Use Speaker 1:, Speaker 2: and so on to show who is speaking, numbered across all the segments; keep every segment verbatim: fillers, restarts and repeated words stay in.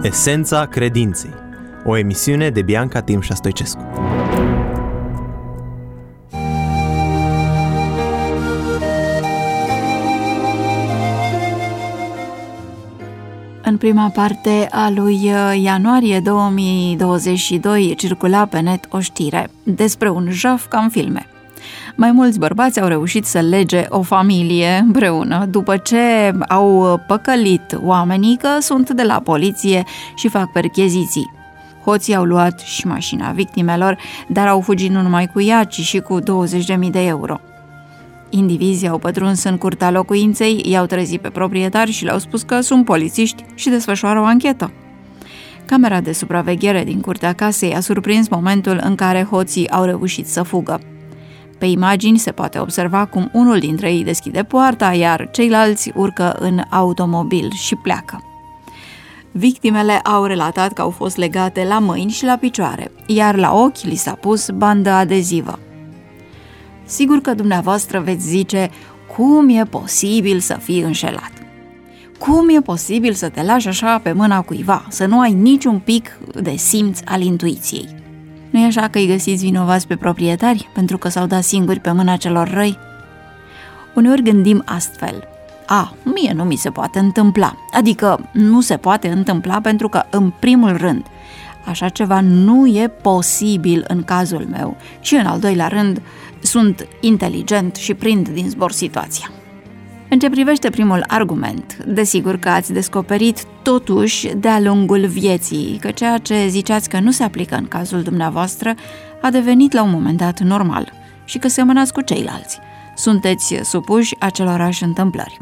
Speaker 1: Esența credinței, o emisiune de Bianca Timșa Stoicescu.
Speaker 2: În prima parte a lui ianuarie două mii douăzeci și doi circula pe net o știre despre un jaf ca în filme. Mai mulți bărbați au reușit să lege o familie împreună după ce au păcălit oamenii că sunt de la poliție și fac percheziții. Hoții au luat și mașina victimelor, dar au fugit nu numai cu ea, ci și cu douăzeci de mii de euro. Indivizii au pătruns în curtea locuinței, i-au trezit pe proprietari și le-au spus că sunt polițiști și desfășoară o anchetă. Camera de supraveghere din curtea casei a surprins momentul în care hoții au reușit să fugă. Pe imagini se poate observa cum unul dintre ei deschide poarta, iar ceilalți urcă în automobil și pleacă. Victimele au relatat că au fost legate la mâini și la picioare, iar la ochi li s-a pus bandă adezivă. Sigur că dumneavoastră veți zice, cum e posibil să fii înșelat? Cum e posibil să te lași așa pe mâna cuiva, să nu ai niciun pic de simț al intuiției? Nu e așa că îi găsiți vinovați pe proprietari pentru că s-au dat singuri pe mâna celor răi? Uneori gândim astfel, a, mie nu mi se poate întâmpla, adică nu se poate întâmpla pentru că, în primul rând, așa ceva nu e posibil în cazul meu și, în al doilea rând, sunt inteligent și prind din zbor situația. În ce privește primul argument, desigur că ați descoperit totuși de-a lungul vieții că ceea ce ziceați că nu se aplică în cazul dumneavoastră a devenit la un moment dat normal și că semănați cu ceilalți. Sunteți supuși acelorași întâmplări.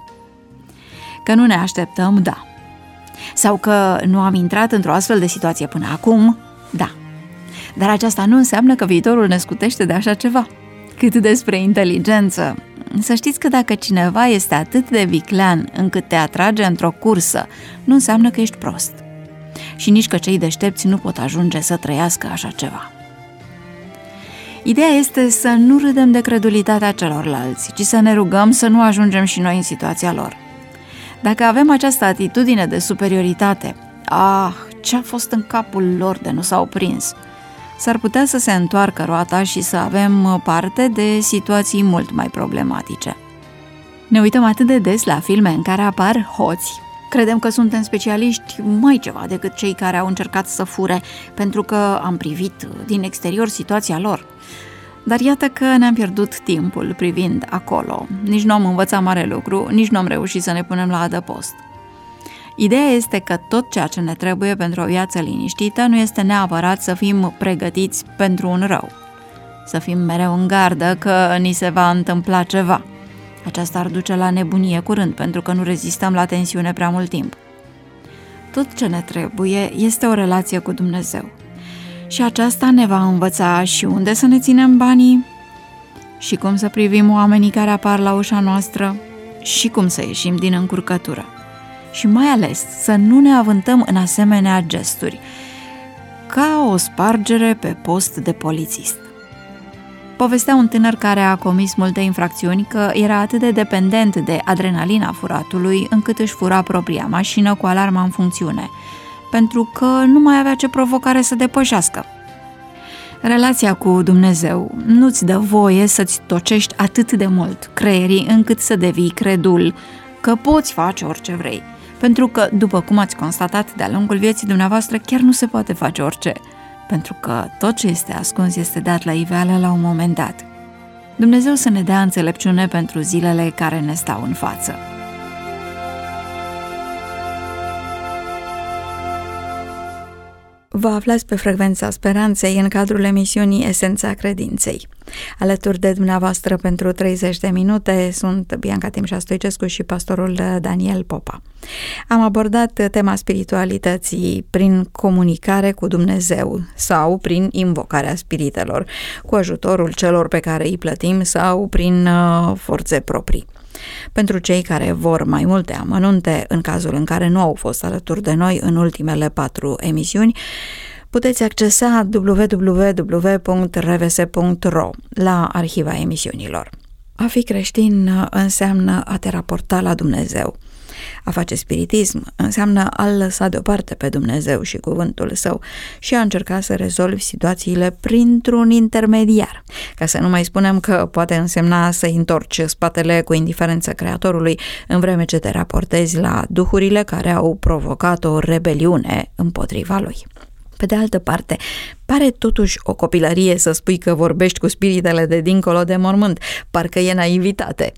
Speaker 2: Că nu ne așteptăm, da. Sau că nu am intrat într-o astfel de situație până acum, da. Dar aceasta nu înseamnă că viitorul ne scutește de așa ceva. Cât despre inteligență, să știți că dacă cineva este atât de viclean încât te atrage într-o cursă, nu înseamnă că ești prost. Și nici că cei deștepți nu pot ajunge să trăiască așa ceva. Ideea este să nu râdem de credulitatea celorlalți, ci să ne rugăm să nu ajungem și noi în situația lor. Dacă avem această atitudine de superioritate, ah, ce-a fost în capul lor de nu s-au prins, s-ar putea să se întoarcă roata și să avem parte de situații mult mai problematice. Ne uităm atât de des la filme în care apar hoți. Credem că suntem specialiști mai ceva decât cei care au încercat să fure, pentru că am privit din exterior situația lor. Dar iată că ne-am pierdut timpul privind acolo. Nici nu am învățat mare lucru, nici nu am reușit să ne punem la adăpost. Ideea este că tot ceea ce ne trebuie pentru o viață liniștită nu este neapărat să fim pregătiți pentru un rău. Să fim mereu în gardă că ni se va întâmpla ceva. Aceasta ar duce la nebunie curând, pentru că nu rezistăm la tensiune prea mult timp. Tot ce ne trebuie este o relație cu Dumnezeu. Și aceasta ne va învăța și unde să ne ținem banii, și cum să privim oamenii care apar la ușa noastră, și cum să ieșim din încurcătură. Și mai ales să nu ne avântăm în asemenea gesturi, ca o spargere pe post de polițist. Povestea un tânăr care a comis multe infracțiuni că era atât de dependent de adrenalina furatului încât își fura propria mașină cu alarma în funcțiune, pentru că nu mai avea ce provocare să depășească. Relația cu Dumnezeu nu-ți dă voie să-ți tocești atât de mult creierii încât să devii credul că poți face orice vrei, pentru că, după cum ați constatat de-a lungul vieții dumneavoastră, chiar nu se poate face orice, pentru că tot ce este ascuns este dat la iveală la un moment dat. Dumnezeu să ne dea înțelepciune pentru zilele care ne stau în față. Vă aflați pe Frecvența Speranței în cadrul emisiunii Esența Credinței. Alături de dumneavoastră pentru treizeci de minute sunt Bianca Timșa Stoicescu și pastorul Daniel Popa. Am abordat tema spiritualității prin comunicare cu Dumnezeu sau prin invocarea spiritelor, cu ajutorul celor pe care îi plătim sau prin uh, forțe proprii. Pentru cei care vor mai multe amănunte, în cazul în care nu au fost alături de noi în ultimele patru emisiuni, puteți accesa w w w punct r v s punct r o la arhiva emisiunilor. A fi creștin înseamnă a te raporta la Dumnezeu. A face spiritism înseamnă a-L lăsa deoparte pe Dumnezeu și cuvântul Său și a încerca să rezolvi situațiile printr-un intermediar. Ca să nu mai spunem că poate însemna să-i întorci spatele cu indiferență Creatorului, în vreme ce te raportezi la duhurile care au provocat o rebeliune împotriva lui. Pe de altă parte, pare totuși o copilărie să spui că vorbești cu spiritele de dincolo de mormânt, parcă e naivitate.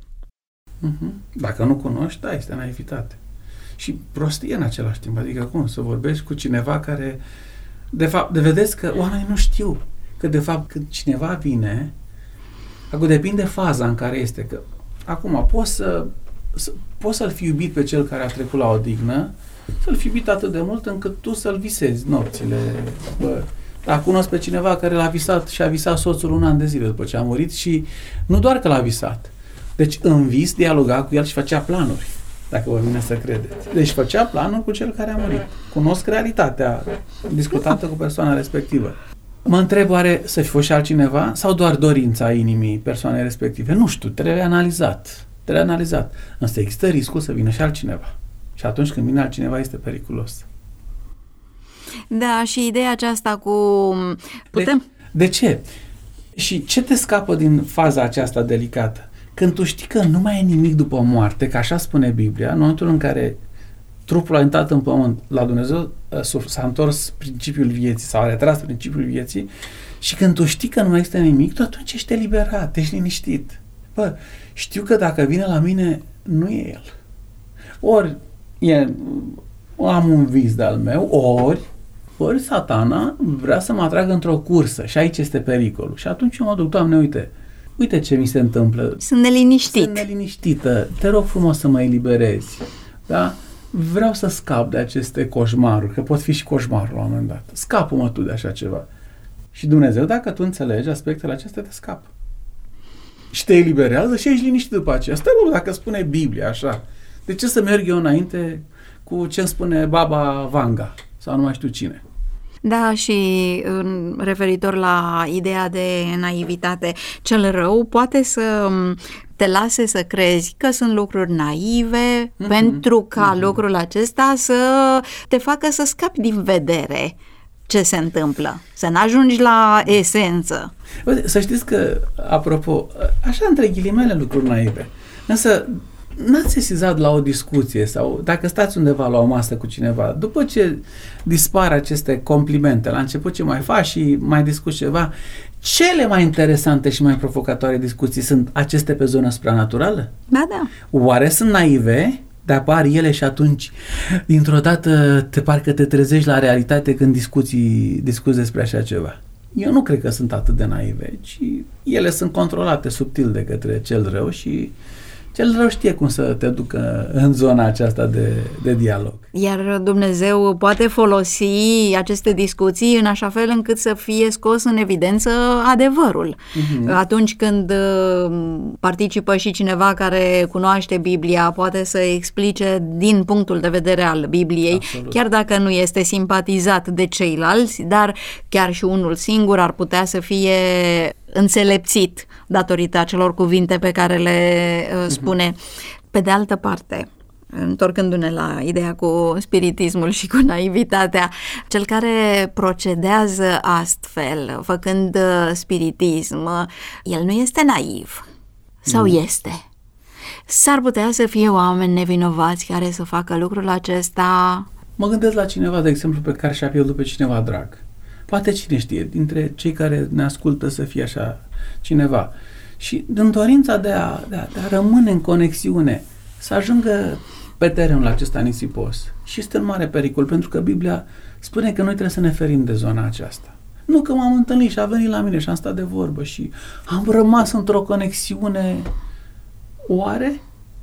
Speaker 3: Dacă nu cunoști, da, este naivitate. Și prostie în același timp. Adică cum să vorbești cu cineva care, de fapt, de vedeți că oamenii nu știu că de fapt când cineva vine, acum depinde faza în care este. Că acum poți să, să poți să-l fi iubit pe cel care a trecut la odihnă, să-l fi iubit atât de mult încât tu să-l visezi nopțile. Bă, dar cunosc pe cineva care l-a visat și a visat soțul un an de zile după ce a murit și nu doar că l-a visat. Deci în vis dialoga cu el și făcea planuri, dacă vă vine să credeți. Deci făcea planuri cu cel care a murit. Cunosc realitatea discutată cu persoana respectivă. Mă întreb, oare să fi fost și altcineva sau doar dorința inimii persoanei respective? Nu știu, trebuie analizat. Trebuie analizat. Însă există riscul să vină și altcineva. Și atunci când vine altcineva este periculos.
Speaker 2: Da, și ideea aceasta cu... Putem?
Speaker 3: De, de ce? Și ce te scapă din faza aceasta delicată? Când tu știi că nu mai e nimic după moarte, că așa spune Biblia, în momentul în care trupul a intrat în pământ, la Dumnezeu s-a întors principiul vieții, sau a retras principiul vieții, și când tu știi că nu mai există nimic, tu atunci ești eliberat, ești liniștit. Bă, știu că dacă vine la mine, nu e el. Ori e, am un vis de-al meu, ori, ori Satana vrea să mă atragă într-o cursă și aici este pericolul. Și atunci eu mă duc, Doamne, uite, uite ce mi se întâmplă.
Speaker 2: Sunt neliniștit.
Speaker 3: Sunt neliniștită. Te rog frumos să mă eliberezi. Da? Vreau să scap de aceste coșmaruri, că pot fi și coșmaruri la un moment dat. Scapă-mă tu de așa ceva. Și Dumnezeu, dacă tu înțelegi aspectele acestea, te scapă. Și te eliberează și ești liniștit după aceea. Stai, bă, dacă spune Biblia așa, de ce să merg eu înainte cu ce îmi spune Baba Vanga sau nu mai știu cine?
Speaker 2: Da, și referitor la ideea de naivitate, cel rău poate să te lase să crezi că sunt lucruri naive, mm-hmm. pentru ca mm-hmm. lucrul acesta să te facă să scapi din vedere ce se întâmplă, să n-ajungi la esență.
Speaker 3: Să știți că, apropo, așa între ghilimele lucruri naive, însă n-ați sesizat la o discuție sau dacă stați undeva la o masă cu cineva, după ce dispar aceste complimente, la început ce mai faci și mai discuți ceva, cele mai interesante și mai provocatoare discuții sunt aceste pe zonă supranaturală?
Speaker 2: Da, da.
Speaker 3: Oare sunt naive? De apar ele și atunci, dintr-o dată, te parcă te trezești la realitate când discuții, discuți despre așa ceva. Eu nu cred că sunt atât de naive, ci ele sunt controlate subtil de către cel rău și cel rău știe cum să te ducă în zona aceasta de, de dialog.
Speaker 2: Iar Dumnezeu poate folosi aceste discuții în așa fel încât să fie scos în evidență adevărul. Uh-huh. Atunci când participă și cineva care cunoaște Biblia, poate să explice din punctul de vedere al Bibliei, absolut, chiar dacă nu este simpatizat de ceilalți, dar chiar și unul singur ar putea să fie înțelepțit datorită acelor cuvinte pe care le uh, spune. Uh-huh. Pe de altă parte, întorcându-ne la ideea cu spiritismul și cu naivitatea, cel care procedează astfel, făcând spiritism, el nu este naiv. Sau mm. este? S-ar putea să fie oameni nevinovați care să facă lucrul acesta?
Speaker 3: Mă gândesc la cineva, de exemplu, pe care și-a pierdut pe cineva drag. Poate cine știe, dintre cei care ne ascultă să fie așa cineva. Și din dorința de a, de a, de a rămâne în conexiune, să ajungă pe terenul acesta nisipos. Și este un mare pericol, pentru că Biblia spune că noi trebuie să ne ferim de zona aceasta. Nu că m-am întâlnit și a venit la mine și am stat de vorbă și am rămas într-o conexiune. Oare?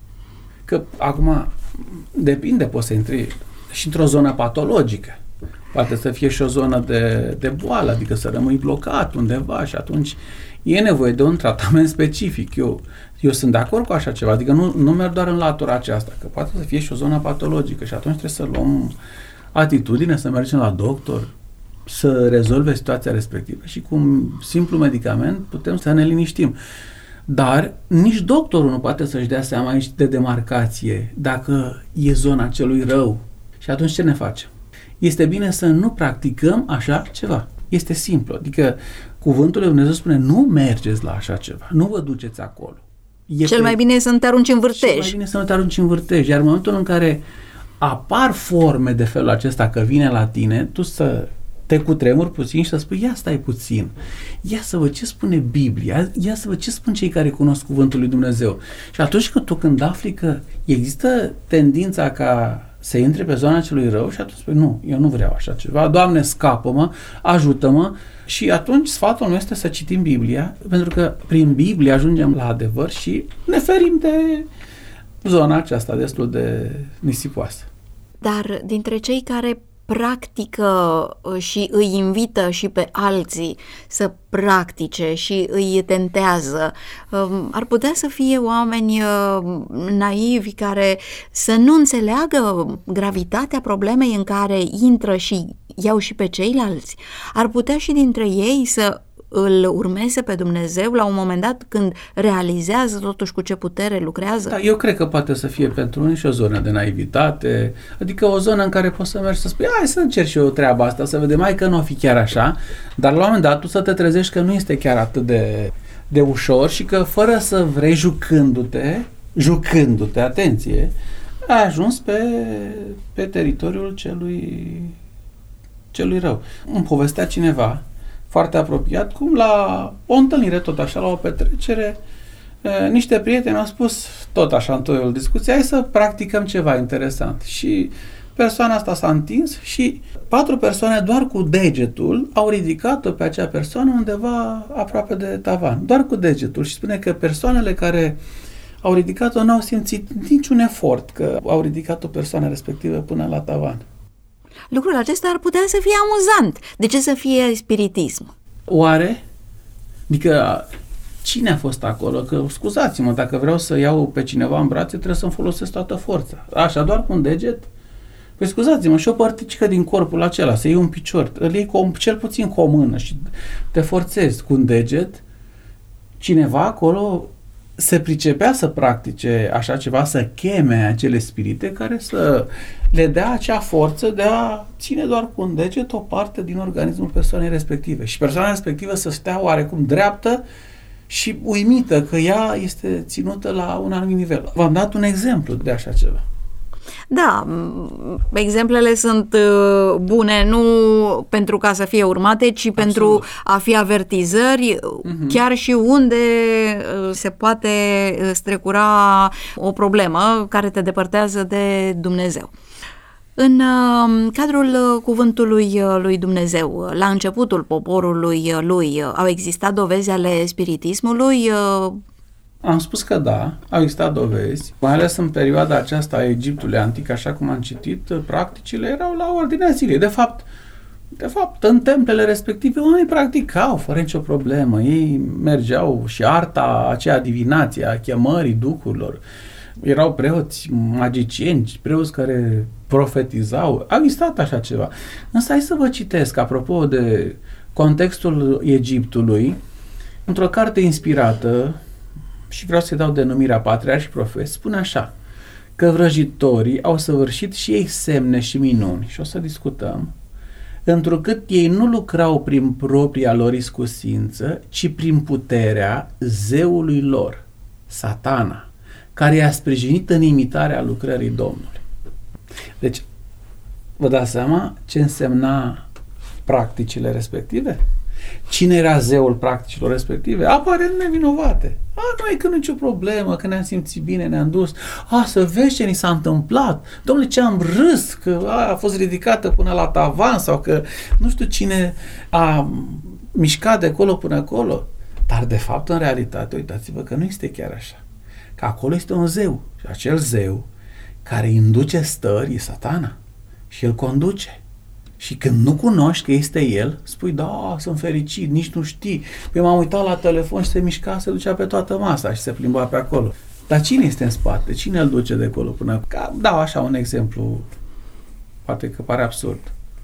Speaker 3: Că acum depinde, poți să intri și într-o zonă patologică. Poate să fie și o zonă de, de boală, adică să rămâi blocat undeva și atunci e nevoie de un tratament specific. Eu, eu sunt de acord cu așa ceva, adică nu, nu merg doar în latura aceasta, că poate să fie și o zonă patologică și atunci trebuie să luăm atitudine, să mergem la doctor, să rezolve situația respectivă și cu un simplu medicament putem să ne liniștim. Dar nici doctorul nu poate să-și dea seama aici de demarcație dacă e zona celui rău. Și atunci ce ne facem? Este bine să nu practicăm așa ceva. Este simplu. Adică cuvântul lui Dumnezeu spune nu mergeți la așa ceva. Nu vă duceți acolo.
Speaker 2: E cel pe... mai bine e să nu te arunci în vârtej.
Speaker 3: Cel mai bine să nu te arunci în vârtej. Iar în momentul în care apar forme de felul acesta că vine la tine, tu să te cutremuri puțin și să spui, ia stai puțin, ia să văd ce spune Biblia, ia să văd ce spun cei care cunosc cuvântul lui Dumnezeu. Și atunci când tu când afli că există tendința ca să intre pe zona celui rău și atunci spui, nu, eu nu vreau așa ceva, Doamne, scapă-mă, ajută-mă. Și atunci sfatul meu este să citim Biblia, pentru că prin Biblie ajungem la adevăr și ne ferim de zona aceasta destul de nisipoasă.
Speaker 2: Dar dintre cei care practică și îi invită și pe alții să practice și îi tentează, ar putea să fie oameni naivi care să nu înțeleagă gravitatea problemei în care intră și iau și pe ceilalți. Ar putea și dintre ei să îl urmeze pe Dumnezeu la un moment dat când realizează totuși cu ce putere lucrează?
Speaker 3: Da, eu cred că poate să fie pentru unii și o zonă de naivitate, adică o zonă în care poți să mergi să spui, hai să încerc și eu treaba asta, să vedem, hai că nu o fi chiar așa, dar la un moment dat tu să te trezești că nu este chiar atât de, de ușor și că fără să vrei, jucându-te, jucându-te, atenție, ai ajuns pe, pe teritoriul celui, celui rău. Îmi povestea cineva foarte apropiat, cum la o întâlnire, tot așa, la o petrecere, niște prieteni au spus, tot așa în toiul discuției, hai să practicăm ceva interesant. Și persoana asta s-a întins și patru persoane doar cu degetul au ridicat-o pe acea persoană undeva aproape de tavan. Doar cu degetul. Și spune că persoanele care au ridicat-o n-au simțit niciun efort că au ridicat o persoană respectivă până la tavan.
Speaker 2: Lucrul acesta ar putea să fie amuzant. De ce să fie spiritism?
Speaker 3: Oare? Adică cine a fost acolo? Că scuzați-mă, dacă vreau să iau pe cineva în brațe, trebuie să-mi folosesc toată forța. Așa, doar cu un deget? Păi scuzați-mă, și o părticică din corpul acela, să iei un picior, îl iei cu, cel puțin cu o mână și te forțezi cu un deget. Cineva acolo se pricepea să practice așa ceva, să cheme acele spirite care să le dea acea forță de a ține doar cu un deget o parte din organismul persoanei respective. Și persoana respectivă să stea oarecum dreaptă și uimită că ea este ținută la un anumit nivel. V-am dat un exemplu de așa ceva.
Speaker 2: Da, exemplele sunt bune nu pentru ca să fie urmate, ci Absolut. Pentru a fi avertizări, uh-huh. chiar și unde se poate strecura o problemă care te depărtează de Dumnezeu. În cadrul cuvântului lui Dumnezeu, la începutul poporului lui, au existat dovezi ale spiritismului?
Speaker 3: Am spus că da, au existat dovezi, mai ales în perioada aceasta a Egiptului antic, așa cum am citit, practicile erau la ordinea zilei. De fapt, de fapt, în templele respective, oamenii practicau fără nicio problemă. Ei mergeau și arta aceea divinație a chemării duhurilor. Erau preoți magicieni, preoți care profetizau. A existat așa ceva. Însă hai să vă citesc, apropo de contextul Egiptului, într-o carte inspirată, și vreau să-i dau denumirea Patriarhi și Profeți, spune așa, că vrăjitorii au săvârșit și ei semne și minuni, și o să discutăm, întrucât ei nu lucrau prin propria lor iscusință, ci prin puterea zeului lor, Satana, care i-a sprijinit în imitarea lucrării Domnului. Deci, vă dați seama ce însemna practicile respective? Cine era zeul practicilor respective? Aparent nevinovate. A, nu e că nicio problemă, că ne-am simțit bine, ne-am dus. A, să vezi ce ni s-a întâmplat. Dom'le, ce am râs, că a, a fost ridicată până la tavan sau că nu știu cine a mișcat de acolo până acolo. Dar de fapt, în realitate, uitați-vă că nu este chiar așa. Că acolo este un zeu. Și acel zeu care induce stări e Satana. Și el conduce. Și când nu cunoști că este el, spui, da, sunt fericit, nici nu știi. Păi m-am uitat la telefon și se mișca, se ducea pe toată masa și se plimba pe acolo. Dar cine este în spate? Cine îl duce de acolo până... Dau așa un exemplu, poate că pare absurd.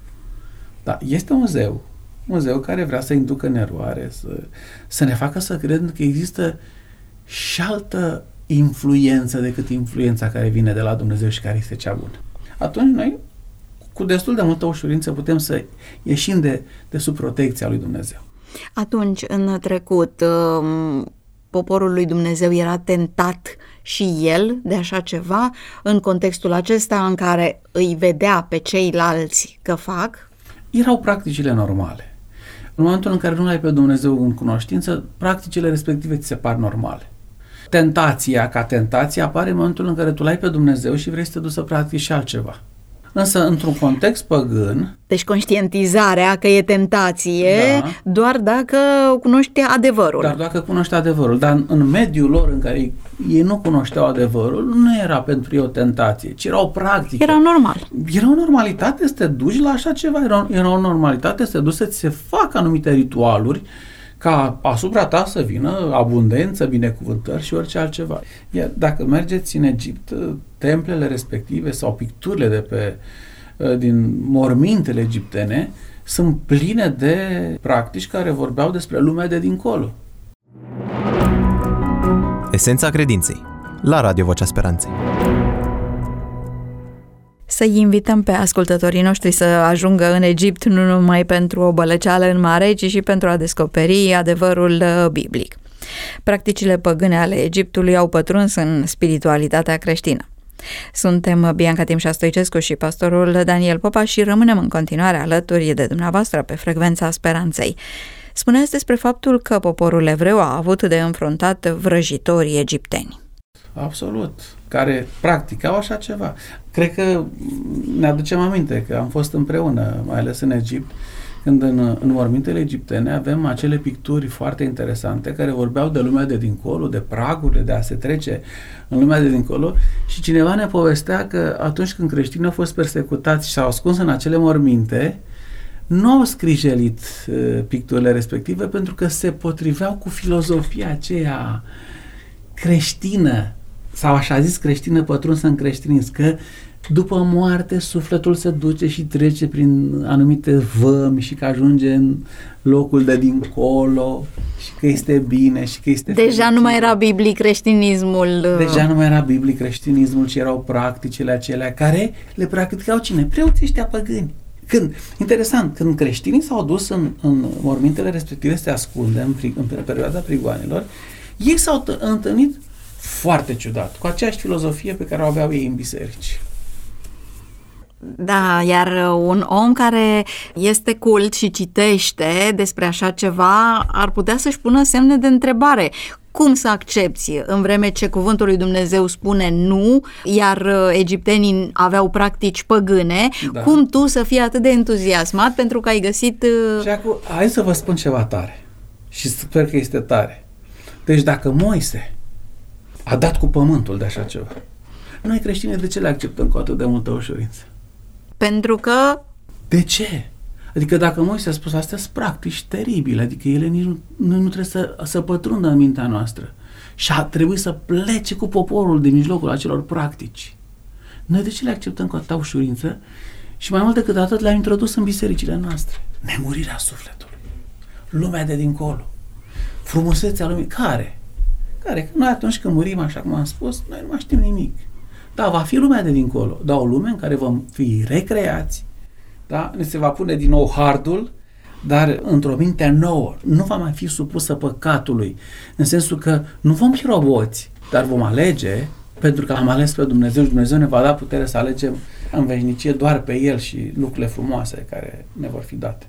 Speaker 3: Dar este un zeu, un zeu care vrea să inducă în eroare, să, să ne facă să credem că există și altă influență decât influența care vine de la Dumnezeu și care este cea bună. Atunci noi, cu destul de multă ușurință, putem să ieșim de, de sub protecția lui Dumnezeu.
Speaker 2: Atunci, în trecut, poporul lui Dumnezeu era tentat și el de așa ceva în contextul acesta în care îi vedea pe ceilalți că fac?
Speaker 3: Erau practicile normale. În momentul în care nu l-ai pe Dumnezeu în cunoștință, practicile respective ți se par normale. Tentația ca tentație apare în momentul în care tu l-ai pe Dumnezeu și vrei să te duci să practici și altceva. Însă, într-un context păgân...
Speaker 2: Deci conștientizarea că e tentație, da, doar dacă cunoști adevărul.
Speaker 3: Doar dacă cunoști adevărul. Dar în, în mediul lor în care ei, ei nu cunoșteau adevărul, nu era pentru ei o tentație, ci era o practică.
Speaker 2: Era normal.
Speaker 3: Era o normalitate să te duci la așa ceva. Era, era o normalitate să te duci să-ți se facă anumite ritualuri ca asupra ta să vină abundență, binecuvântări și orice altceva. Iar dacă mergeți în Egipt, templele respective sau picturile de pe, din mormintele egiptene sunt pline de practici care vorbeau despre lumea de dincolo.
Speaker 1: Esența credinței. La Radio Vocea Speranței.
Speaker 2: Să-i invităm pe ascultătorii noștri să ajungă în Egipt nu numai pentru o bălăceală în mare, ci și pentru a descoperi adevărul biblic. Practicile păgâne ale Egiptului au pătruns în spiritualitatea creștină. Suntem Bianca Timșa Stoicescu și pastorul Daniel Popa și rămânem în continuare alături de dumneavoastră pe frecvența Speranței. Spuneți despre faptul că poporul evreu a avut de înfruntat vrăjitorii egipteni.
Speaker 3: Absolut, care practicau așa ceva. Cred că ne aducem aminte că am fost împreună, mai ales în Egipt, când în, în mormintele egiptene avem acele picturi foarte interesante care vorbeau de lumea de dincolo, de pragurile, de a se trece în lumea de dincolo și cineva ne povestea că atunci când creștinii au fost persecutați și s-au ascuns în acele morminte, nu au scrijelit uh, picturile respective pentru că se potriveau cu filozofia aceea creștină sau așa zis creștină pătrunsă în creștinism, că după moarte sufletul se duce și trece prin anumite vămi și că ajunge în locul de dincolo și că este bine și că este
Speaker 2: Deja
Speaker 3: fericit.
Speaker 2: Nu mai era biblic creștinismul.
Speaker 3: Deja nu mai era biblic creștinismul, ci erau practicile acelea care le practicau cine? Preoții ăștia păgâni. Când, interesant, când creștinii s-au dus în, în mormintele respective să se ascunde în, în perioada prigoanelor, ei s-au t- întâlnit foarte ciudat, cu aceeași filozofie pe care o aveau ei în biserici.
Speaker 2: Da, iar un om care este cult și citește despre așa ceva ar putea să-și pună semne de întrebare. Cum să accepți în vreme ce cuvântul lui Dumnezeu spune nu, iar egiptenii aveau practici păgâne, da. Cum tu să fii atât de entuziasmat pentru că ai găsit...
Speaker 3: Și acum, hai să vă spun ceva tare și sper că este tare. Deci dacă Moise a dat cu pământul de așa ceva, noi creștini de ce le acceptăm cu atât de multă ușurință?
Speaker 2: Pentru că...
Speaker 3: De ce? Adică dacă Moise a spus astea sunt practici teribile, adică ele nici nu, nu, nu trebuie să, să pătrundă în mintea noastră și a trebuit să plece cu poporul din mijlocul acelor practici. Noi de ce le acceptăm cu atâta ușurință? Și mai mult decât atât le-am introdus în bisericile noastre. Nemurirea sufletului, lumea de dincolo, frumusețea lumii. Care? Care? Că noi atunci când murim, așa cum am spus, noi nu mai știm nimic. Da, va fi lumea de dincolo, dar o lume în care vom fi recreați, da? Ne se va pune din nou hardul, dar într-o minte nouă. Nu va mai fi supusă păcatului, în sensul că nu vom fi roboți, dar vom alege, pentru că am ales pe Dumnezeu și Dumnezeu ne va da putere să alegem în veșnicie doar pe El și lucrurile frumoase care ne vor fi date.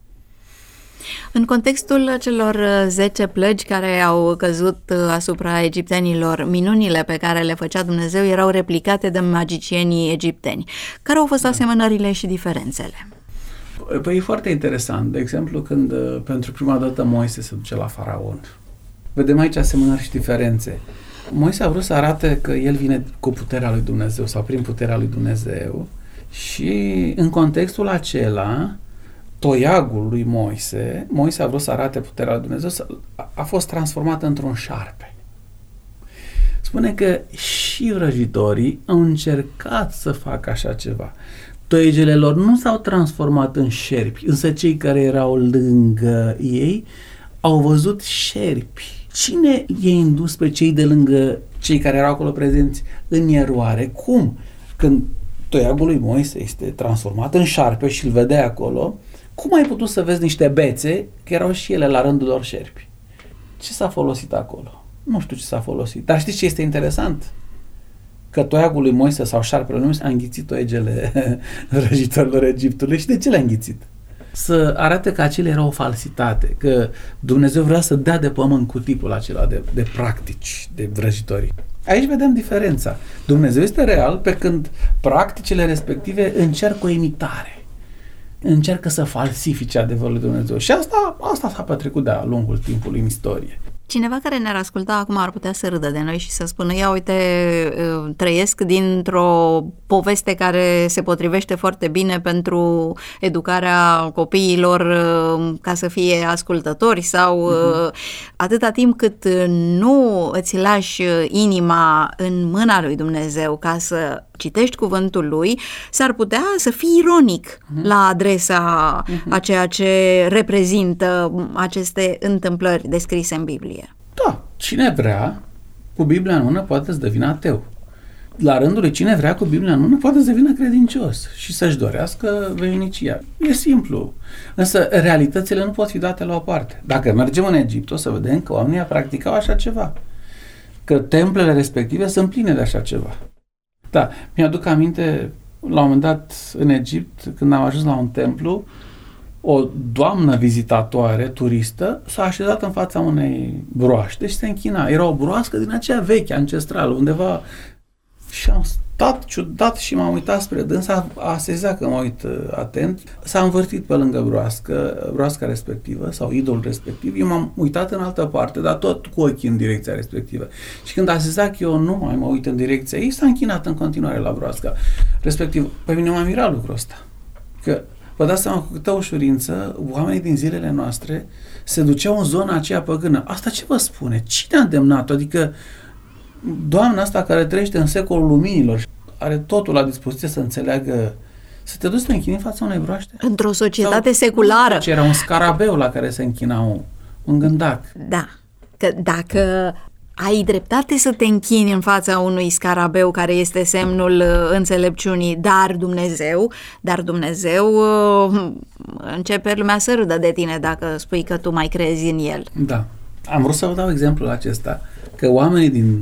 Speaker 2: În contextul celor zece plăgi care au căzut asupra egiptenilor, minunile pe care le făcea Dumnezeu erau replicate de magicienii egipteni. Care au fost da. asemănările și diferențele?
Speaker 3: Păi e foarte interesant. De exemplu, când pentru prima dată Moise se duce la Faraon. Vedem aici asemănări și diferențe. Moise a vrut să arate că el vine cu puterea lui Dumnezeu sau prin puterea lui Dumnezeu și în contextul acela toiagul lui Moise, Moise a vrut să arate puterea lui Dumnezeu, a fost transformat într-un șarpe. Spune că și vrăjitorii au încercat să facă așa ceva. Toiegele lor nu s-au transformat în șerpi, însă cei care erau lângă ei au văzut șerpi cine e indus pe cei de lângă cei care erau acolo prezenți în eroare? Cum? Când toiagul lui Moise este transformat în șarpe și îl vedeai acolo, cum ai putut să vezi niște bețe, că erau și ele la rândul lor șerpi? Ce s-a folosit acolo? Nu știu ce s-a folosit. Dar știți ce este interesant? Că toiagul lui Moise sau șarpele lui Moise a înghițit toiegele vrăjitorilor Egiptului. Și de ce le-a înghițit? Să arate că acele erau o falsitate, că Dumnezeu vrea să dea de pământ cu tipul acela de, de practici, de vrăjitori. Aici vedem diferența. Dumnezeu este real, pe când practicile respective încearcă o imitare. Încearcă să falsifice adevărul lui Dumnezeu. Și asta, asta s-a petrecut de-a lungul timpului în istorie.
Speaker 2: Cineva care ne-ar asculta acum ar putea să râdă de noi și să spună, ia uite, trăiesc dintr-o poveste care se potrivește foarte bine pentru educarea copiilor ca să fie ascultători sau uh-huh. atâta timp cât nu îți lași inima în mâna lui Dumnezeu ca să citești cuvântul lui, s-ar putea să fii ironic uh-huh. la adresa uh-huh. a ceea ce reprezintă aceste întâmplări descrise în Biblie.
Speaker 3: Da, cine vrea cu Biblia în mână poate să devină ateu. La rândul lui, cine vrea cu Biblia în mână poate să devină credincios și să-și dorească veșnicia. E simplu. Însă realitățile nu pot fi date la o parte. Dacă mergem în Egipt, o să vedem că oamenii practicau așa ceva. Că templele respective sunt pline de așa ceva. Da, mi-aduc aminte, la un moment dat în Egipt, când am ajuns la un templu, o doamnă vizitatoare, turistă, s-a așezat în fața unei broaște și se închina. Era o broască din aceea veche, ancestrală, undeva. Și am stat ciudat și m-am uitat spre dânsa, a sezat că mă uit atent, s-a învârtit pe lângă broască, broasca respectivă sau idolul respectiv. Eu m-am uitat în altă parte, dar tot cu ochii în direcția respectivă. Și când a sezat că eu nu mai mă uit în direcția ei, s-a închinat în continuare la broasca respectiv. Pe mine m-a mirat lucrul ăsta. Că vă dați seama cu câtă ușurință oamenii din zilele noastre se duceau în zona aceea păgână. Asta ce vă spune? Cine a îndemnat-o? Adică doamna asta care trăiește în secolul luminilor și are totul la dispoziție să înțeleagă, să te duci să te închini în fața unei broaște?
Speaker 2: Într-o societate
Speaker 3: sau,
Speaker 2: seculară.
Speaker 3: Ce era un scarabeu la care se închina un, un gândac.
Speaker 2: Da, că dacă ai dreptate să te închini în fața unui scarabeu care este semnul înțelepciunii, dar Dumnezeu, dar Dumnezeu începe lumea să râdă de tine dacă spui că tu mai crezi în el.
Speaker 3: Da. Am vrut să vă dau exemplul acesta, că oamenii din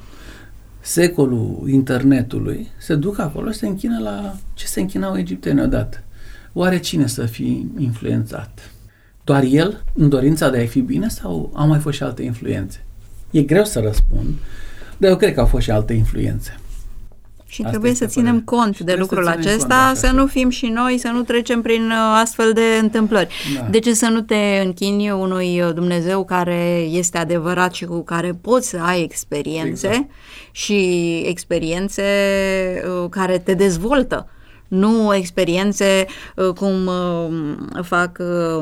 Speaker 3: secolul internetului se duc acolo și se închină la ce se închinau egiptenii odată. Oare cine să fie influențat? Doar el, în dorința de a-i fi bine, sau au mai fost și alte influențe? E greu să răspund, dar eu cred că au fost și alte influențe.
Speaker 2: Și Asta trebuie să ținem părere. cont și de lucrul acesta, să nu fim și noi, să nu trecem prin astfel de întâmplări. Da. De ce să nu te închini unui Dumnezeu care este adevărat și cu care poți să ai experiențe exact. și experiențe care te dezvoltă, nu experiențe cum fac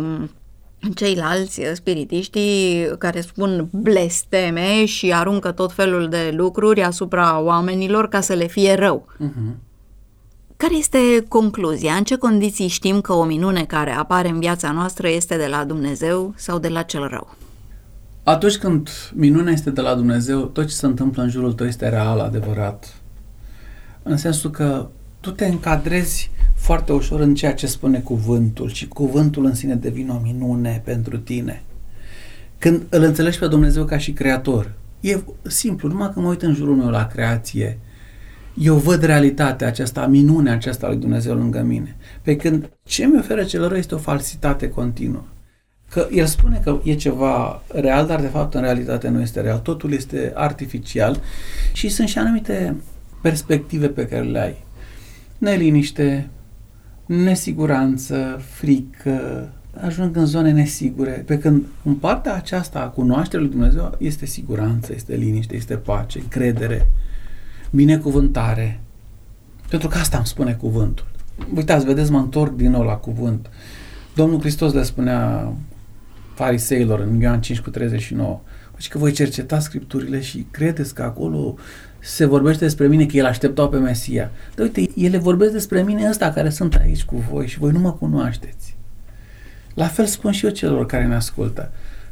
Speaker 2: ceilalți spiritiștii care spun blesteme și aruncă tot felul de lucruri asupra oamenilor ca să le fie rău. Uh-huh. Care este concluzia? În ce condiții știm că o minune care apare în viața noastră este de la Dumnezeu sau de la cel rău?
Speaker 3: Atunci când minunea este de la Dumnezeu, tot ce se întâmplă în jurul tău este real, adevărat. În sensul că tu te încadrezi foarte ușor în ceea ce spune cuvântul și cuvântul în sine devine o minune pentru tine. Când îl înțelegi pe Dumnezeu ca și creator, e simplu, numai când mă uit în jurul meu la creație, eu văd realitatea aceasta, minunea aceasta lui Dumnezeu lângă mine. Pe când ce mi oferă cel rău este o falsitate continuă. Că el spune că e ceva real, dar de fapt în realitate nu este real. Totul este artificial și sunt și anumite perspective pe care le ai. Neliniște, nesiguranță, frică, ajung în zone nesigure, pe când în partea aceasta a cunoașterii lui Dumnezeu este siguranță, este liniște, este pace, încredere, binecuvântare. Pentru că asta îmi spune cuvântul. Uitați, vedeți, mă întorc din nou la cuvânt. Domnul Hristos le spunea fariseilor în Ioan cinci cu treizeci și nouă, deci că voi cercetați Scripturile și credeți că acolo se vorbește despre mine, că el așteptau pe Mesia. Dar uite, ele vorbesc despre mine ăsta care sunt aici cu voi și voi nu mă cunoașteți. La fel spun și eu celor care ne ascultă.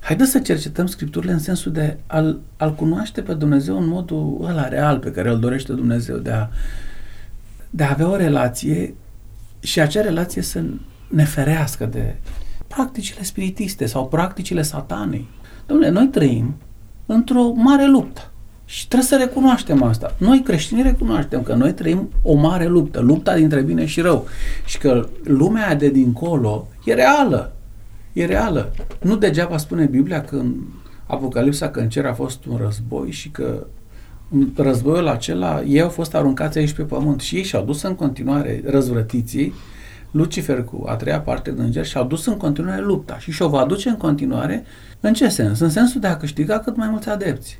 Speaker 3: Haideți să cercetăm Scripturile în sensul de a-L, a-L cunoaște pe Dumnezeu în modul ăla real pe care îl dorește Dumnezeu, de a, de a avea o relație și acea relație să ne ferească de practicile spiritiste sau practicile satanei. Dom'le, noi trăim într-o mare luptă și trebuie să recunoaștem asta. Noi creștini recunoaștem că noi trăim o mare luptă, lupta dintre bine și rău și că lumea de dincolo e reală. E reală. Nu degeaba spune Biblia că în Apocalipsa că în cer a fost un război și că în războiul acela ei au fost aruncați aici pe pământ și ei și-au dus în continuare răzvrătiții, Lucifer cu a treia parte de îngeri și-au dus în continuare lupta și și-o va aduce în continuare. În ce sens? În sensul de a câștiga cât mai mulți adepți.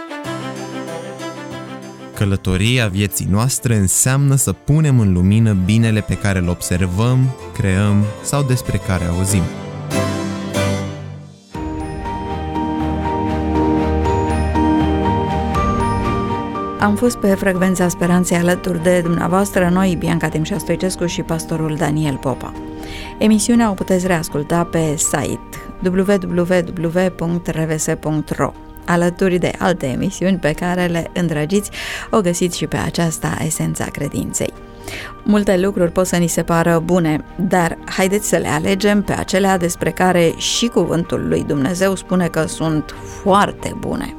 Speaker 1: Călătoria vieții noastre înseamnă să punem în lumină binele pe care îl observăm, creăm sau despre care auzim.
Speaker 2: Am fost pe Frecvența Speranței alături de dumneavoastră, noi, Bianca Timșa Stoicescu și pastorul Daniel Popa. Emisiunea o puteți reasculta pe site w w w punct r v s punct r o. Alături de alte emisiuni pe care le îndrăgiți, o găsiți și pe aceasta, Esența Credinței. Multe lucruri pot să ni se pară bune, dar haideți să le alegem pe acelea despre care și cuvântul lui Dumnezeu spune că sunt foarte bune.